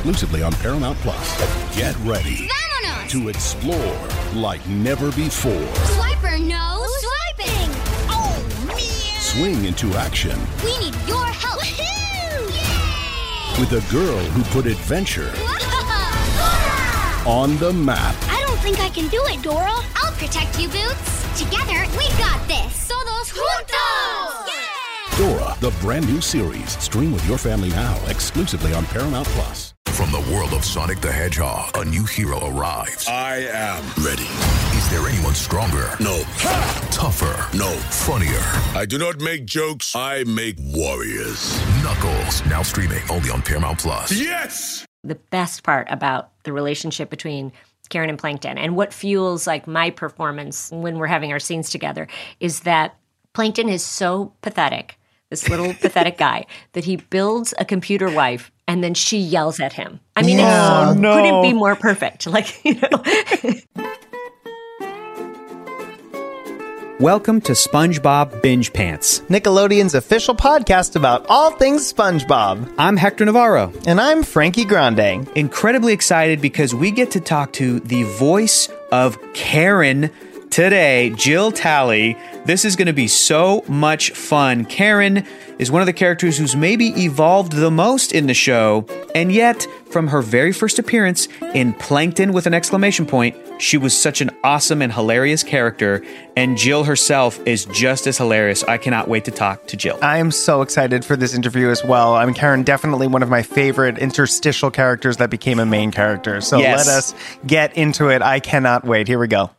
exclusively on Paramount Plus. Get ready Vámonos! to explore like never before. Swiper, no swiping! Oh, man! Swing into action We need your help! Woohoo! Yay! with a girl who put adventure on the map. I don't think I can do it, Dora. I'll protect you, Boots. Together, we got this. Todos juntos! Yeah! Dora, the brand new series. Stream with your family now, exclusively on Paramount Plus. From the world of Sonic the Hedgehog, a new hero arrives. I am ready. Is there anyone stronger? No. Tougher? No. Funnier? I do not make jokes. I make warriors. Knuckles, now streaming only on Paramount Plus. Yes! The best part about the relationship between Karen and Plankton and what fuels like my performance when we're having our scenes together is that Plankton is so pathetic, this little pathetic guy, that he builds a computer wife and then she yells at him. I mean, couldn't be more perfect. Like, you know. Welcome to SpongeBob Binge Pants. Nickelodeon's official podcast about all things SpongeBob. I'm Hector Navarro. And I'm Frankie Grande. Incredibly excited because we get to talk to the voice of Karen today, Jill Talley. This is going to be so much fun. Karen is one of the characters who's maybe evolved the most in the show, and yet, from her very first appearance in Plankton with an exclamation point, she was such an awesome and hilarious character, and Jill herself is just as hilarious. I cannot wait to talk to Jill. I am so excited for this interview as well. I mean, Karen, definitely one of my favorite interstitial characters that became a main character. So Yes. Let us get into it. I cannot wait. Here we go.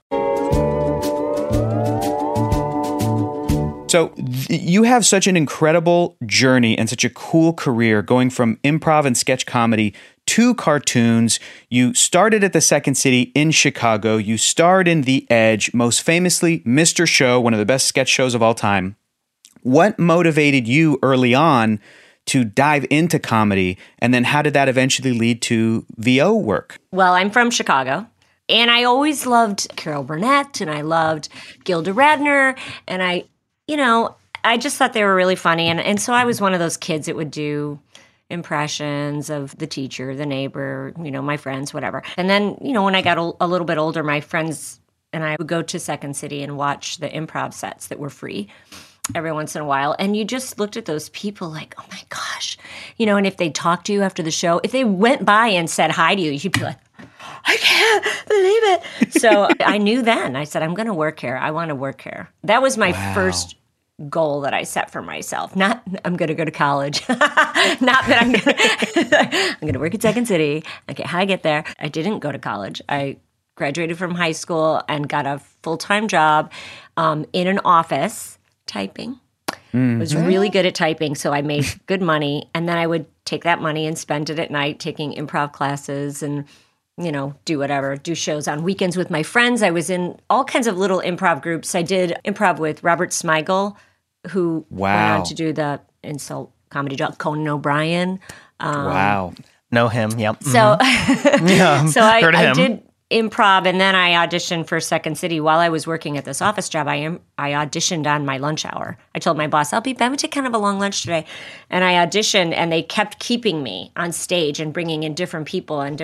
So you have such an incredible journey and such a cool career going from improv and sketch comedy to cartoons. You started at the Second City in Chicago. You starred in The Edge, most famously Mr. Show, one of the best sketch shows of all time. What motivated you early on to dive into comedy? And then how did that eventually lead to VO work? Well, I'm from Chicago. And I always loved Carol Burnett and I loved Gilda Radner. And I just thought they were really funny. And so I was one of those kids that would do impressions of the teacher, the neighbor, my friends, whatever. And then, when I got a little bit older, my friends and I would go to Second City and watch the improv sets that were free every once in a while. And you just looked at those people like, oh my gosh. And if they talked to you after the show, if they went by and said hi to you, you'd be like, I can't believe it. So I knew then. I said, I'm going to work here. I want to work here. That was my first goal that I set for myself. Not I'm going to go to college. Not that I'm going to work at Second City. Okay, how I get there. I didn't go to college. I graduated from high school and got a full-time job in an office typing. I was really good at typing, so I made good money. And then I would take that money and spend it at night taking improv classes and do whatever, do shows on weekends with my friends. I was in all kinds of little improv groups. I did improv with Robert Smigel, who went on to do the insult comedy job, Conan O'Brien. Wow. Know him, yep. So, so heard of I him. did improv, and then I auditioned for Second City. While I was working at this office job, I auditioned on my lunch hour. I told my boss, I'm going to take kind of a long lunch today. And I auditioned, and they kept keeping me on stage and bringing in different people. And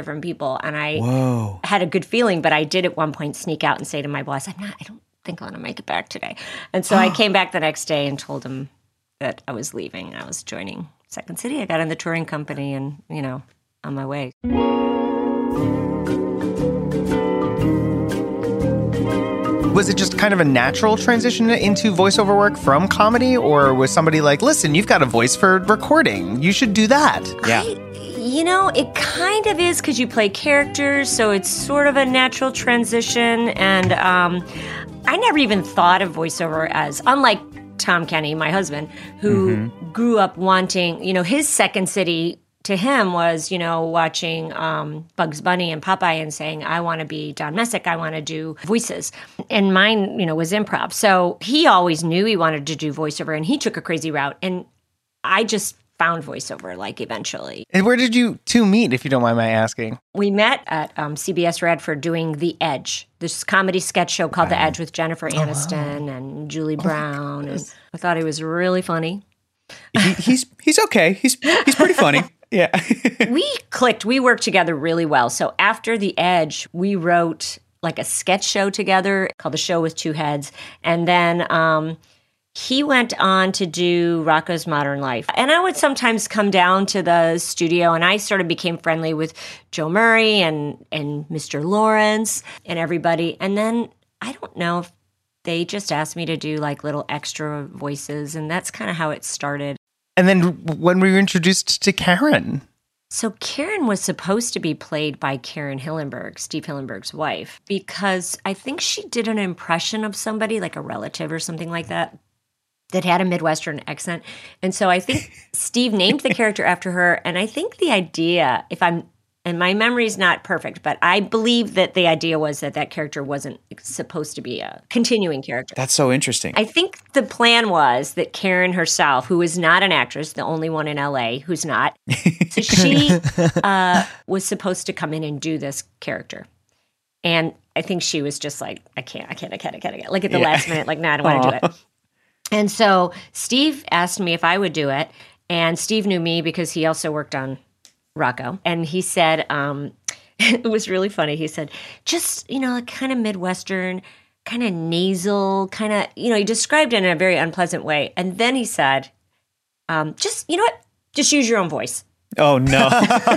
I had a good feeling, but I did at one point sneak out and say to my boss, I don't think I'm going to make it back today. And so I came back the next day and told him that I was leaving. I was joining Second City. I got in the touring company and, on my way. Was it just kind of a natural transition into voiceover work from comedy? Or was somebody like, listen, you've got a voice for recording. You should do that. Yeah. It kind of is because you play characters, so it's sort of a natural transition. And I never even thought of voiceover as, unlike Tom Kenny, my husband, who grew up wanting, his Second City to him was, watching Bugs Bunny and Popeye and saying, I want to be Don Messick, I want to do voices. And mine, was improv. So he always knew he wanted to do voiceover, and he took a crazy route. And I just found voiceover, eventually. And where did you two meet, if you don't mind my asking? We met at CBS Radford doing The Edge, this comedy sketch show called The Edge with Jennifer Aniston and Julie Brown. And I thought he was really funny. He's okay. He's pretty funny. Yeah. We clicked. We worked together really well. So after The Edge, we wrote like a sketch show together called The Show with Two Heads. And then he went on to do Rocko's Modern Life. And I would sometimes come down to the studio, and I sort of became friendly with Joe Murray and Mr. Lawrence and everybody. And then I don't know if they just asked me to do like little extra voices, and that's kind of how it started. And then when were you introduced to Karen? So Karen was supposed to be played by Karen Hillenberg, Steve Hillenberg's wife, because I think she did an impression of somebody, like a relative or something like that had a Midwestern accent. And so I think Steve named the character after her. And I think the idea, and my memory's not perfect, but I believe that the idea was that character wasn't supposed to be a continuing character. That's so interesting. I think the plan was that Karen herself, who is not an actress, the only one in LA who's not, so she was supposed to come in and do this character. And I think she was just like, I can't. Like at the last minute, like, no, I don't want to do it. And so Steve asked me if I would do it. And Steve knew me because he also worked on Rocko. And he said, it was really funny. He said, just, kind of Midwestern, kind of nasal, kind of, he described it in a very unpleasant way. And then he said, just, you know what? Just use your own voice. Oh, no.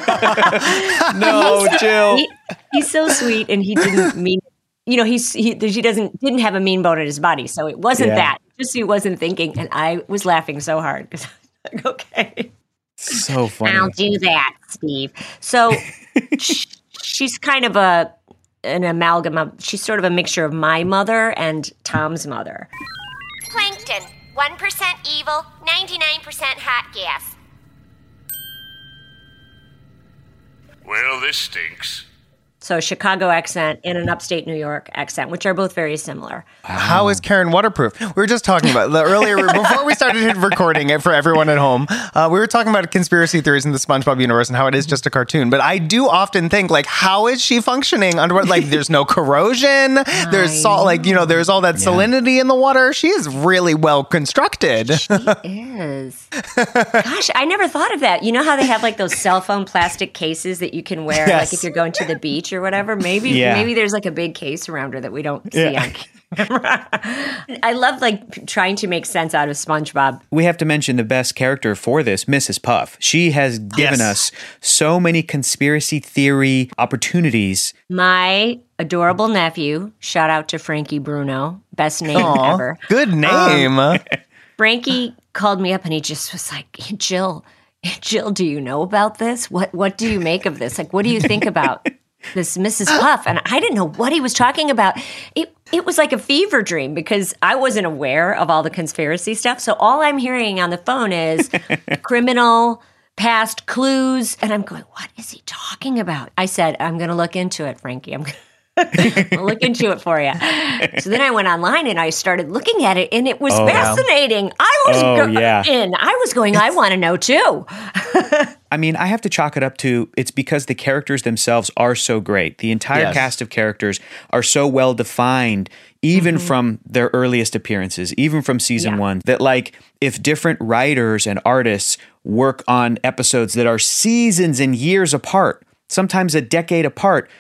No, Jill. He's so sweet, and he didn't mean, he didn't have a mean bone in his body. So it wasn't that. Just he wasn't thinking. And I was laughing so hard because I was like, okay. So funny. I'll do that, Steve. So she's kind of an amalgam of, she's sort of a mixture of my mother and Tom's mother. Plankton, 1% evil, 99% hot gas. Well, this stinks. So Chicago accent and an upstate New York accent, which are both very similar. How is Karen waterproof? We were just talking about earlier, before we started recording it for everyone at home, we were talking about conspiracy theories in the SpongeBob universe and how it is just a cartoon. But I do often think, like, how is she functioning underwater? Like, there's no corrosion. There's salt, there's all that salinity in the water. She is really well constructed. She is. Gosh, I never thought of that. You know how they have like those cell phone plastic cases that you can wear, like if you're going to the beach or whatever? Maybe there's like a big case around her that we don't see on camera. I love like trying to make sense out of SpongeBob. We have to mention the best character for this, Mrs. Puff. She has given us so many conspiracy theory opportunities. My adorable nephew, shout out to Frankie Bruno, best name ever. Good name. Frankie called me up and he just was like, Jill, do you know about this? What do you make of this? Like, what do you think about this Mrs. Puff? And I didn't know what he was talking about. It was like a fever dream because I wasn't aware of all the conspiracy stuff. So all I'm hearing on the phone is criminal, past clues. And I'm going, what is he talking about? I said, I'm going to look into it, Frankie. I'm going to look into it for you. So then I went online and I started looking at it, and it was fascinating. I was in. I was going, I want to know too. I mean, I have to chalk it up to it's because the characters themselves are so great. The entire cast of characters are so well defined, even from their earliest appearances, even from season one, that like if different writers and artists work on episodes that are seasons and years apart, sometimes a decade apart,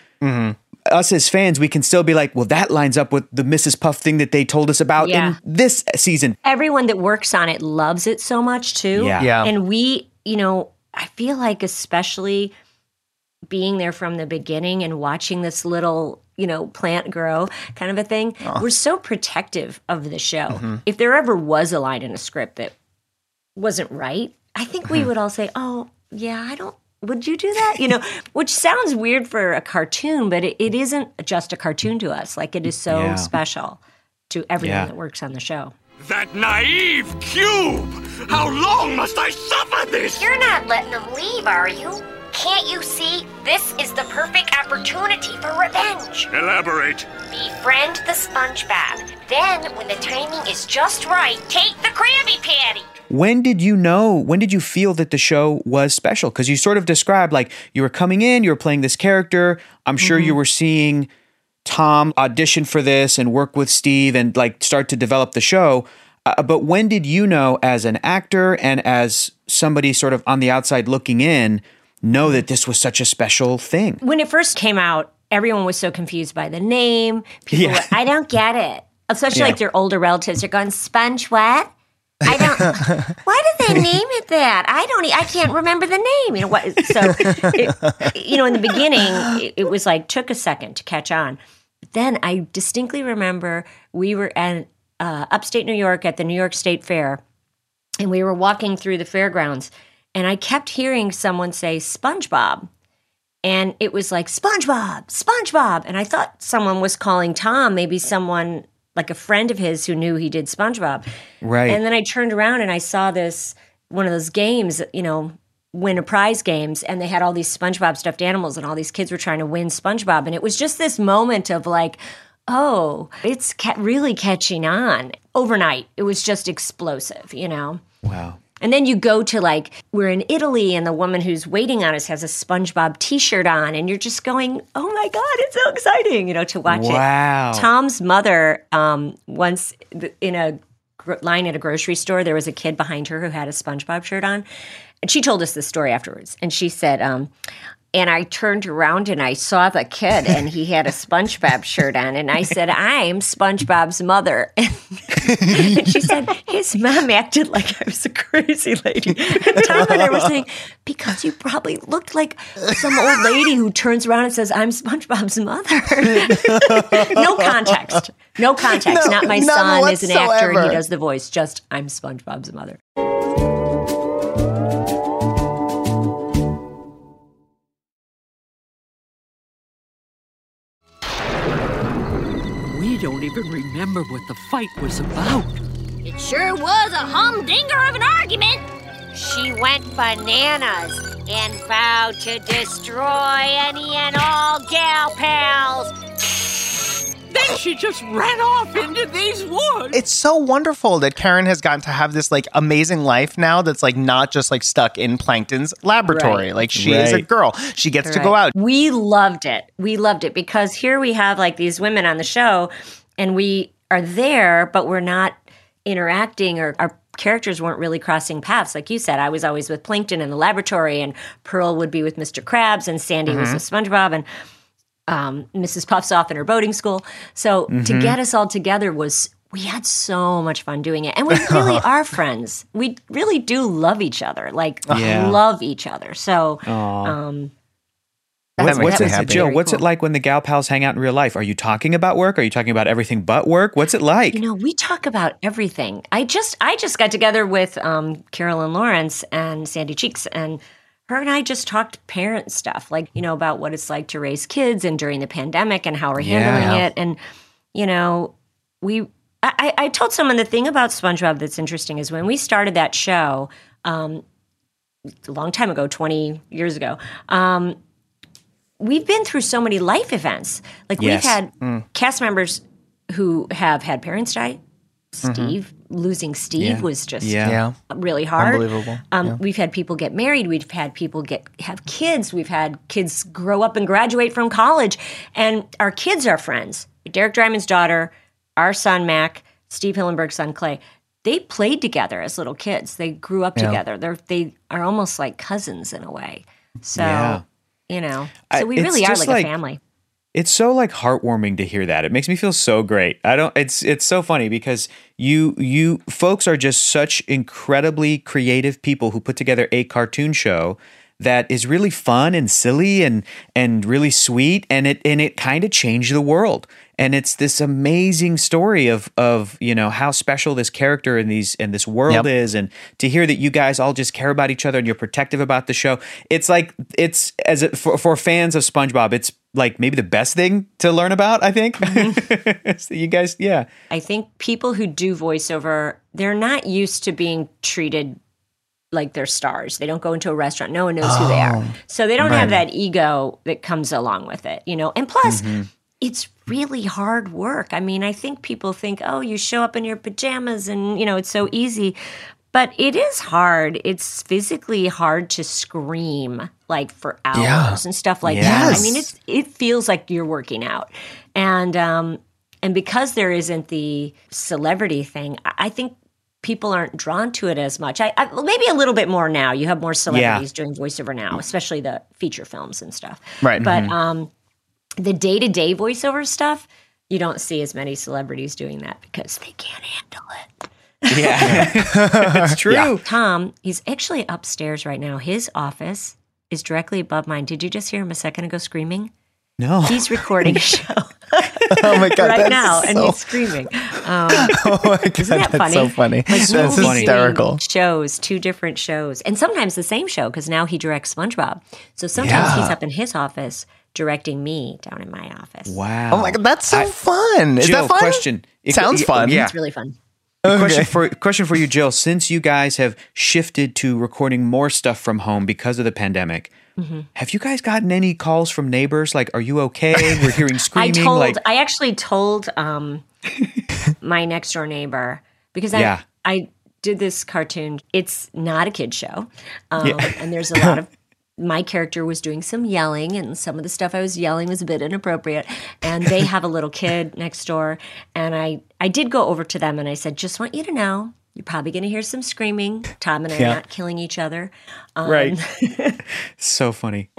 us as fans, we can still be like, well, that lines up with the Mrs. Puff thing that they told us about in this season. Everyone that works on it loves it so much too. Yeah. And we, I feel like especially being there from the beginning and watching this little, plant grow kind of a thing, we're so protective of the show. If there ever was a line in a script that wasn't right, I think we would all say, oh, yeah, would you do that? Which sounds weird for a cartoon, but it isn't just a cartoon to us. Like, it is so special to everyone that works on the show. That naive cube! How long must I suffer this? You're not letting them leave, are you? Can't you see? This is the perfect opportunity for revenge. Elaborate. Befriend the SpongeBob. Then, when the timing is just right, take the Krabby Patty. When did you feel that the show was special? Because you sort of described like you were coming in, you were playing this character. I'm sure you were seeing Tom audition for this and work with Steve and like start to develop the show. But when did you know, as an actor and as somebody sort of on the outside looking in, know that this was such a special thing? When it first came out, everyone was so confused by the name. People were, I don't get it. Especially like their older relatives are going, Sponge what? I don't. Why did they name it that? I can't remember the name. You know what? So, in the beginning, it was like took a second to catch on. But then I distinctly remember we were at upstate New York at the New York State Fair, and we were walking through the fairgrounds, and I kept hearing someone say SpongeBob. And it was like, SpongeBob, SpongeBob. And I thought someone was calling Tom, maybe someone like a friend of his who knew he did SpongeBob. Right. And then I turned around and I saw one of those games, win a prize games, and they had all these SpongeBob stuffed animals, and all these kids were trying to win SpongeBob. And it was just this moment of like, oh, it's really catching on. Overnight, it was just explosive, Wow. And then you go to we're in Italy and the woman who's waiting on us has a SpongeBob t-shirt on, and you're just going, oh my God, it's so exciting, to watch it. Wow. Tom's mother, once in a line at a grocery store, there was a kid behind her who had a SpongeBob shirt on. And she told us this story afterwards. And she said, and I turned around and I saw the kid and he had a SpongeBob shirt on. And I said, I'm SpongeBob's mother. And she said, his mom acted like I was a crazy lady. And Tom and I were saying, because you probably looked like some old lady who turns around and says, I'm SpongeBob's mother. No context. No context. No, Not my none son is an actor and he whatsoever. does the voice. Just, I'm SpongeBob's mother. We don't even remember what the fight was about. It sure was a humdinger of an argument. She went bananas and vowed to destroy any and all gal pals. Then she just ran off into these woods. It's so wonderful that Karen has gotten to have this amazing life now that's not just stuck in Plankton's laboratory. Right. She is a Right. girl. She gets to go out. We loved it. We loved it because here we have these women on the show and we are there, but we're not interacting or our characters weren't really crossing paths. Like you said, I was always with Plankton in the laboratory and Pearl would be with Mr. Krabs and Sandy was with SpongeBob and Mrs. Puff's off in her boating school. So to get us all together we had so much fun doing it. And we really are friends. We really do love each other, love each other. So, That makes me it, happy. Jill, Very what's it cool. like when the gal pals hang out in real life? Are you talking about work? Are you talking about everything but work? What's it like? we talk about everything. I just got together with Carolyn Lawrence and Sandy Cheeks, and her and I just talked parent stuff, about what it's like to raise kids and during the pandemic and how we're handling it. And, I told someone the thing about SpongeBob that's interesting is when we started that show a long time ago, 20 years ago, we've been through so many life events. We've had cast members who have had parents die. Losing Steve was just really hard. Unbelievable. We've had people get married. We've had people have kids. We've had kids grow up and graduate from college. And our kids are friends. Derek Dryman's daughter, our son Mac, Steve Hillenberg's son Clay, they played together as little kids. They grew up together. They are almost like cousins in a way. So, so we it's really are just like a family. It's so heartwarming to hear that. It makes me feel so great. It's so funny because you folks are just such incredibly creative people who put together a cartoon show that is really fun and silly and really sweet, and it kind of changed the world. And it's this amazing story of how special this character and this world is, and to hear that you guys all just care about each other and you're protective about the show. It's for fans of SpongeBob, it's maybe the best thing to learn about, I think. So you guys, I think people who do voiceover, they're not used to being treated like they're stars. They don't go into a restaurant. No one knows who they are. So they don't have that ego that comes along with it, And plus, it's really hard work. I mean, I think people think, oh, you show up in your pajamas and, it's so easy. But it is hard. It's physically hard to scream for hours and stuff like that. I mean, it feels like you're working out. And because there isn't the celebrity thing, I think people aren't drawn to it as much. I maybe a little bit more now. You have more celebrities doing voiceover now, especially the feature films and stuff. Right. But the day-to-day voiceover stuff, you don't see as many celebrities doing that because they can't handle it. Yeah, it's true. Yeah. Tom, he's actually upstairs right now. His office is directly above mine. Did you just hear him a second ago screaming? No. He's recording a show. Oh my God. Right now, and he's screaming. Oh my God, Isn't that that's funny? so funny. Like, That's he'll be hysterical. doing shows, 2 different shows, and sometimes the same show because now he directs SpongeBob. So sometimes he's up in his office directing me down in my office. Wow. Oh my God, that's so fun. Is Jill, that fun? question. Sounds fun. Yeah. It's really fun. Question for you, Jill. Since you guys have shifted to recording more stuff from home because of the pandemic, have you guys gotten any calls from neighbors? Like, are you okay? We're hearing screaming. I actually told my next door neighbor because I did this cartoon. It's not a kid's show, and there's a lot of. My character was doing some yelling, and some of the stuff I was yelling was a bit inappropriate. And they have a little kid next door, and I did go over to them and I said, "Just want you to know, you're probably going to hear some screaming. Tom and I are not killing each other." Right. So funny.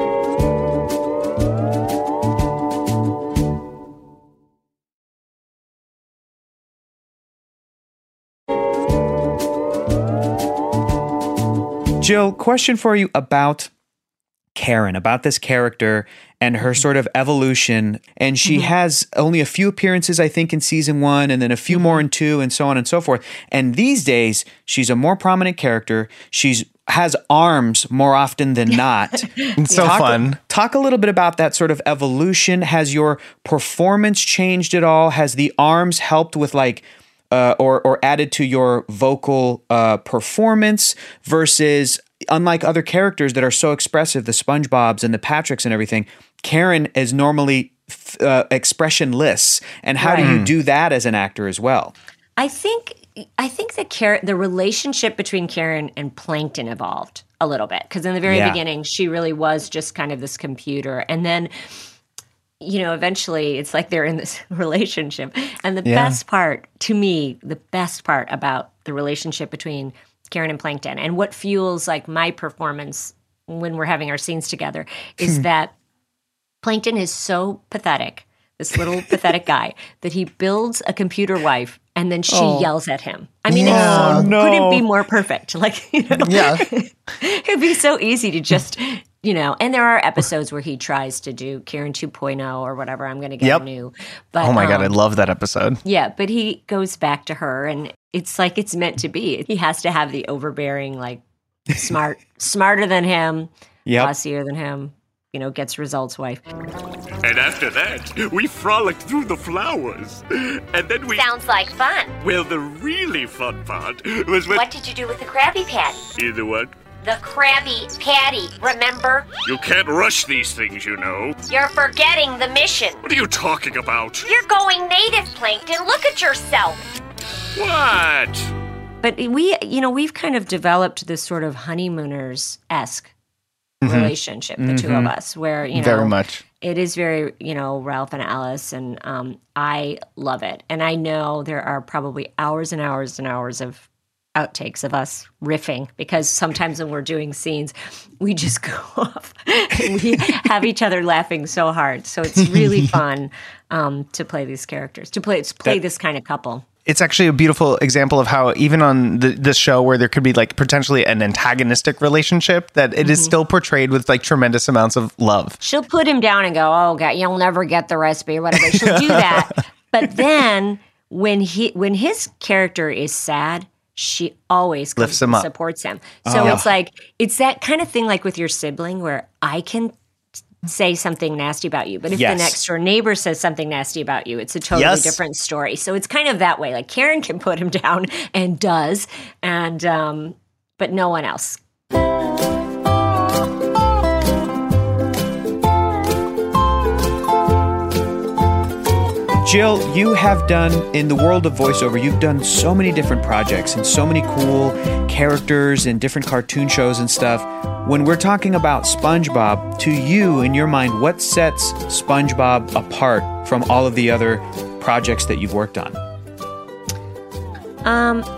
Jill, question for you about Karen, about this character and her sort of evolution. And she has only a few appearances, I think, in season 1 and then a few more in 2 and so on and so forth. And these days, she's a more prominent character. She's has arms more often than not. It's so fun. Talk a little bit about that sort of evolution. Has your performance changed at all? Has the arms helped with like or added to your vocal performance versus unlike other characters that are so expressive, the SpongeBobs and the Patricks and everything, Karen is normally expressionless. And how do you do that as an actor as well? I think the relationship between Karen and Plankton evolved a little bit because in the very beginning, she really was just kind of this computer. And then, eventually it's like they're in this relationship. And the best part, to me, the best part about the relationship between Karen and Plankton and what fuels like my performance when we're having our scenes together is that Plankton is so pathetic, this little pathetic guy, that he builds a computer wife and then she yells at him. I mean, couldn't be more perfect. Like, it'd be so easy to just, and there are episodes where he tries to do Karen 2.0 or whatever. I'm going to get new. But, oh my God, I love that episode. Yeah, but he goes back to her and it's like it's meant to be. He has to have the overbearing, like smarter than him, bossier than him, gets results wife. And after that, we frolicked through the flowers. And then we... Sounds like fun. Well, the really fun part was when... What did you do with the Krabby Patty? Either what? The Krabby Patty, remember? You can't rush these things, you know. You're forgetting the mission. What are you talking about? You're going native, Plankton. Look at yourself. What? But we've kind of developed this sort of honeymooners-esque relationship, the two of us, where, very much. It is very, Ralph and Alice, and I love it. And I know there are probably hours and hours and hours of outtakes of us riffing because sometimes when we're doing scenes, we just go off and we have each other laughing so hard. So it's really fun to play these characters, to play this kind of couple. It's actually a beautiful example of how even on this show where there could be like potentially an antagonistic relationship, that it is still portrayed with like tremendous amounts of love. She'll put him down and go, "Oh God, you'll never get the recipe," or whatever. She'll do that. But then when his character is sad, she always lifts him up, supports him. So it's like, it's that kind of thing like with your sibling where I can say something nasty about you, but if the next door neighbor says something nasty about you, it's a totally different story. So it's kind of that way. Like Karen can put him down and does, and but no one else. Jill, you have done, in the world of voiceover, you've done so many different projects and so many cool characters and different cartoon shows and stuff. When we're talking about SpongeBob, to you, in your mind, what sets SpongeBob apart from all of the other projects that you've worked on?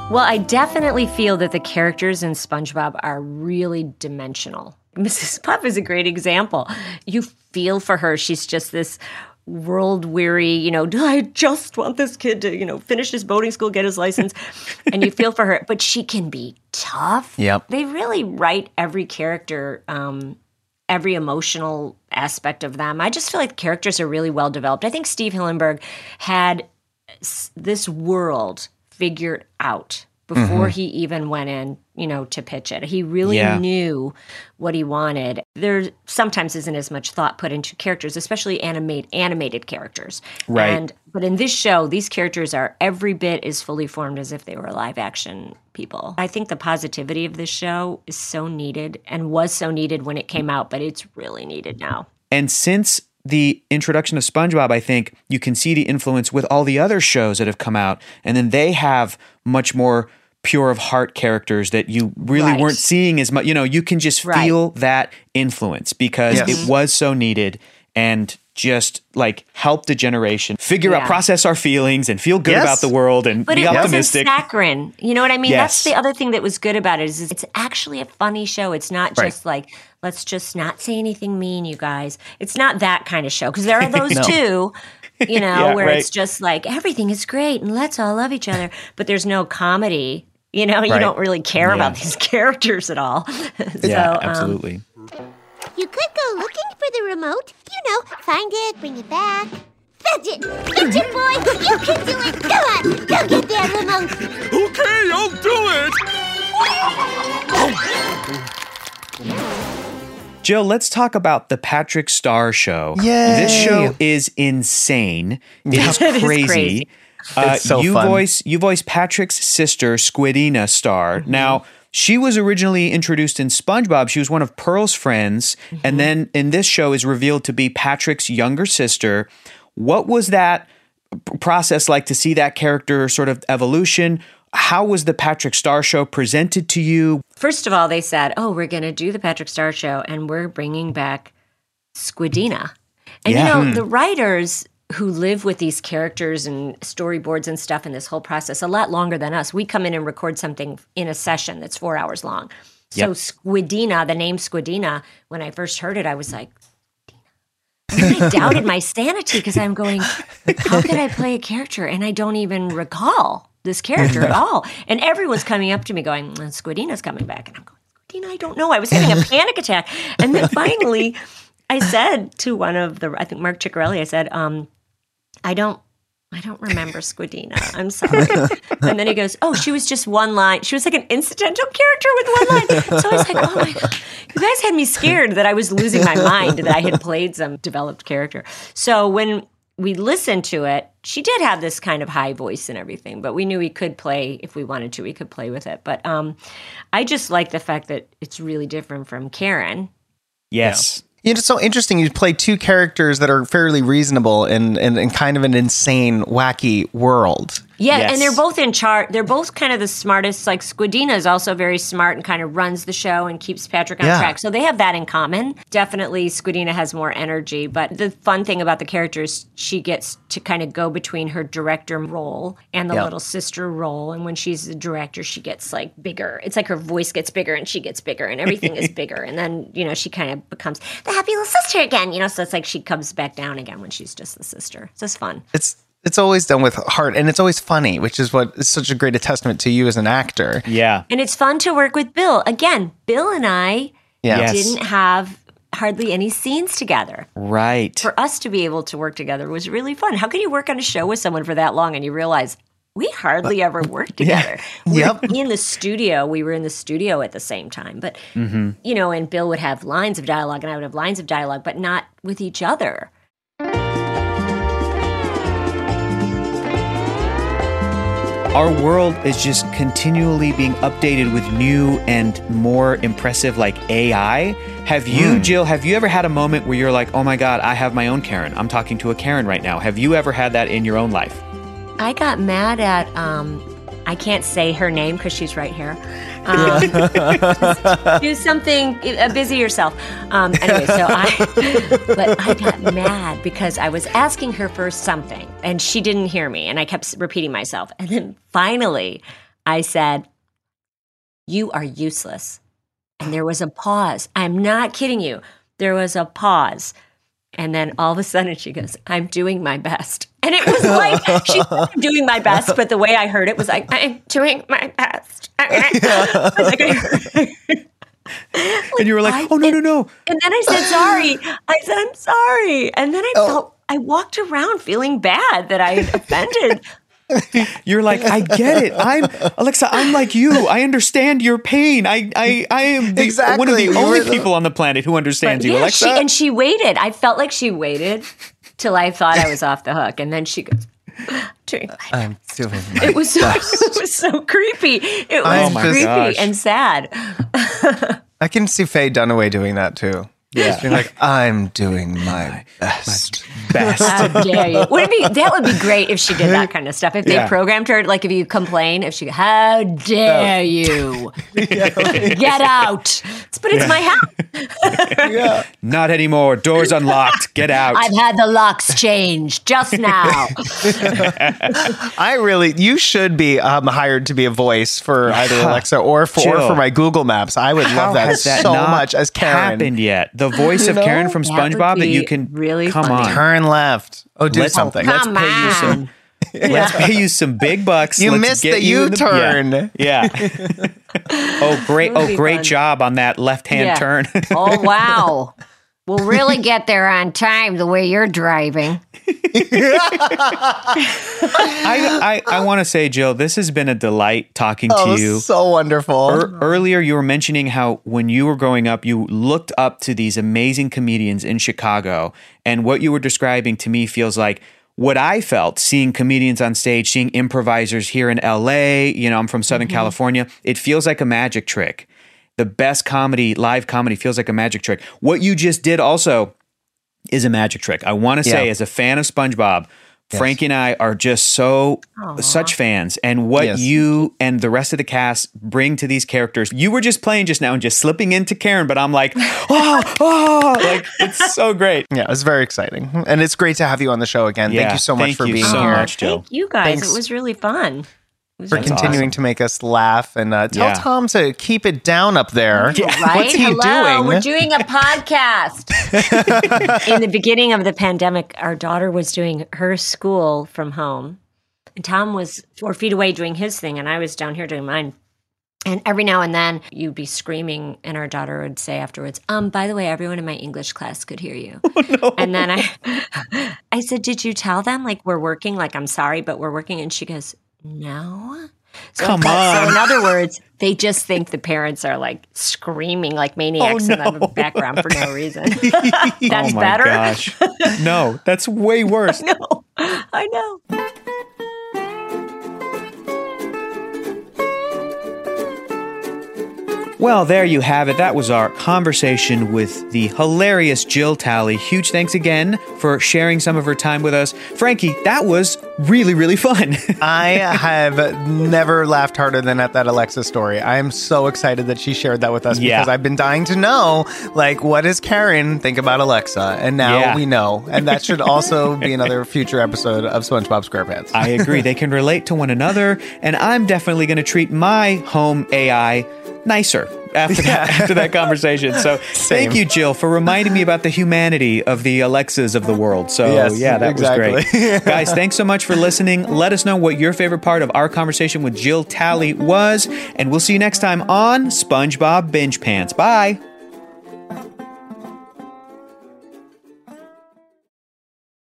Well, I definitely feel that the characters in SpongeBob are really dimensional. Mrs. Puff is a great example. You feel for her. She's just this world-weary, I just want this kid to, finish his boating school, get his license. And you feel for her. But she can be tough. Yep. They really write every character, every emotional aspect of them. I just feel like the characters are really well developed. I think Steve Hillenburg had this world figured out before he even went in, to pitch it. He really knew what he wanted. There sometimes isn't as much thought put into characters, especially animated characters. Right. But in this show, these characters are every bit as fully formed as if they were live action people. I think the positivity of this show is so needed and was so needed when it came out, but it's really needed now. And since the introduction of SpongeBob, I think you can see the influence with all the other shows that have come out. And then they have much more pure of heart characters that you really weren't seeing as much. You can just feel that influence because it was so needed and just like helped a generation figure out, process our feelings and feel good about the world and be optimistic. But it wasn't saccharine. You know what I mean? Yes. That's the other thing that was good about it is it's actually a funny show. It's not just like, let's just not say anything mean, you guys. It's not that kind of show because there are those too, where it's just like everything is great and let's all love each other. But there's no comedy. You don't really care about these characters at all. Absolutely. You could go looking for the remote. Find it, bring it back. Fetch it! Fetch it, boy! You can do it! Come on! Go get that remote! Okay, I'll do it! Jill, let's talk about the Patrick Star Show. Yay. This show is insane. It is It is crazy. crazy. It's so you fun. voice Patrick's sister, Squidina Star. Now, she was originally introduced in SpongeBob. She was one of Pearl's friends, and then in this show is revealed to be Patrick's younger sister. What was that process like to see that character sort of evolution? How was the Patrick Star Show presented to you? First of all, they said, we're going to do the Patrick Star Show and we're bringing back Squidina. And the writers who live with these characters and storyboards and stuff in this whole process a lot longer than us. We come in and record something in a session that's 4 hours long. So Squidina, the name Squidina, when I first heard it, I was like, and I doubted my sanity because I'm going, how could I play a character and I don't even recall this character at all? And everyone's coming up to me going, Squidina's coming back. And I'm going, Squidina, I don't know. I was having a panic attack. And then finally I said to one of I think Mark Ciccarelli, I said, I don't remember Squidina. I'm sorry. And then he goes, she was just one line. She was like an incidental character with one line. So I was like, oh my God. You guys had me scared that I was losing my mind, that I had played some developed character. So when we listened to it, she did have this kind of high voice and everything, but we knew we could play, if we wanted to, we could play with it. But I just like the fact that it's really different from Karen. Yes. It's so interesting. You play two characters that are fairly reasonable in kind of an insane, wacky world. Yeah, Yes. and they're both in charge. They're both kind of the smartest. Like Squidina is also very smart and kind of runs the show and keeps Patrick on track. So they have that in common. Definitely Squidina has more energy. But the fun thing about the characters, she gets to kind of go between her director role and the little sister role. And when she's the director, she gets like bigger. It's like her voice gets bigger and she gets bigger and everything is bigger. And then, she kind of becomes the happy little sister again. So it's like she comes back down again when she's just the sister. It's just fun. It's always done with heart, and it's always funny, which is what is such a great testament to you as an actor. Yeah. And it's fun to work with Bill. Again, Bill and I Yeah. didn't have hardly any scenes together. Right. For us to be able to work together was really fun. How can you work on a show with someone for that long and you realize we hardly ever worked together? We were in the studio. We were in the studio at the same time. But, and Bill would have lines of dialogue and I would have lines of dialogue, but not with each other. Our world is just continually being updated with new and more impressive like AI. Have you, Jill, have you ever had a moment where you're like, oh my God, I have my own Karen. I'm talking to a Karen right now. Have you ever had that in your own life? I got mad at, I can't say her name because she's right here. Do something, busy yourself. Anyway, but I got mad because I was asking her for something and she didn't hear me and I kept repeating myself. And then finally I said, "You are useless." And there was a pause. I'm not kidding you. There was a pause. And then all of a sudden she goes, "I'm doing my best." And it was like, she said, "I'm doing my best," but the way I heard it was like, "I'm doing my best." And you were like, "Oh, no, no, no." And then I said, "Sorry." I said, "I'm sorry." And then I walked around feeling bad that I had offended. You're like, "I get it. Alexa, I'm like you. I understand your pain. I am one of the only people on the planet who understands you, Alexa." She waited. I felt like she waited till I thought I was off the hook. And then she goes, I'm doing my it was so creepy. It was creepy and sad. I can see Faye Dunaway doing that too. Yeah. Just being like, "I'm doing my best." How dare you? That would be great if she did that kind of stuff. If they programmed her, like if you complain, if she, "How dare you? Get out." But it's my house. Not anymore. Doors unlocked. Get out. I've had the locks changed just now. You should be hired to be a voice for either Alexa or for my Google Maps. I would love that so much as Karen. Happened yet? The voice of Karen from SpongeBob that you can really come funny. on. Turn left. Oh, do something. Let's pay you some big bucks. You missed the U-turn. Yeah. Great job on that left-hand turn. Oh, wow. We'll really get there on time the way you're driving. I want to say, Jill, this has been a delight talking to you. So wonderful. Earlier, you were mentioning how when you were growing up, you looked up to these amazing comedians in Chicago. And what you were describing to me feels like what I felt seeing comedians on stage, seeing improvisers here in LA. I'm from Southern California. It feels like a magic trick. The best comedy, live comedy, feels like a magic trick. What you just did also is a magic trick. I want to say, as a fan of SpongeBob, Frankie and I are just such fans. And what you and the rest of the cast bring to these characters. You were just playing just now and just slipping into Karen, but I'm like, like it's so great. Yeah, it's very exciting. And it's great to have you on the show again. Thank you so much for being so here. Much, Jill. Thank you guys. Thanks. It was really fun. For continuing to make us laugh and tell Tom to keep it down up there. Yeah. Right? What's he doing? We're doing a podcast. In the beginning of the pandemic, our daughter was doing her school from home. And Tom was 4 feet away doing his thing, and I was down here doing mine. And every now and then you'd be screaming, and our daughter would say afterwards, "By the way, everyone in my English class could hear you." Oh, no. And then I said, "Did you tell them, like, we're working? Like, I'm sorry, but we're working?" And she goes, "No." So on. So in other words, they just think the parents are like screaming like maniacs in the background for no reason. That's better. Gosh. No, that's way worse. I know. Well, there you have it. That was our conversation with the hilarious Jill Talley. Huge thanks again for sharing some of her time with us. Frankie, that was really, really fun. I have never laughed harder than at that Alexa story. I am so excited that she shared that with us because I've been dying to know, like, what does Karen think about Alexa? And now we know. And that should also be another future episode of SpongeBob SquarePants. I agree. They can relate to one another. And I'm definitely going to treat my home AI nicer after that conversation. So thank you, Jill, for reminding me about the humanity of the Alexas of the world. So that was great. Guys, thanks so much for listening. Let us know what your favorite part of our conversation with Jill Talley was, and we'll see you next time on SpongeBob Binge Pants. Bye.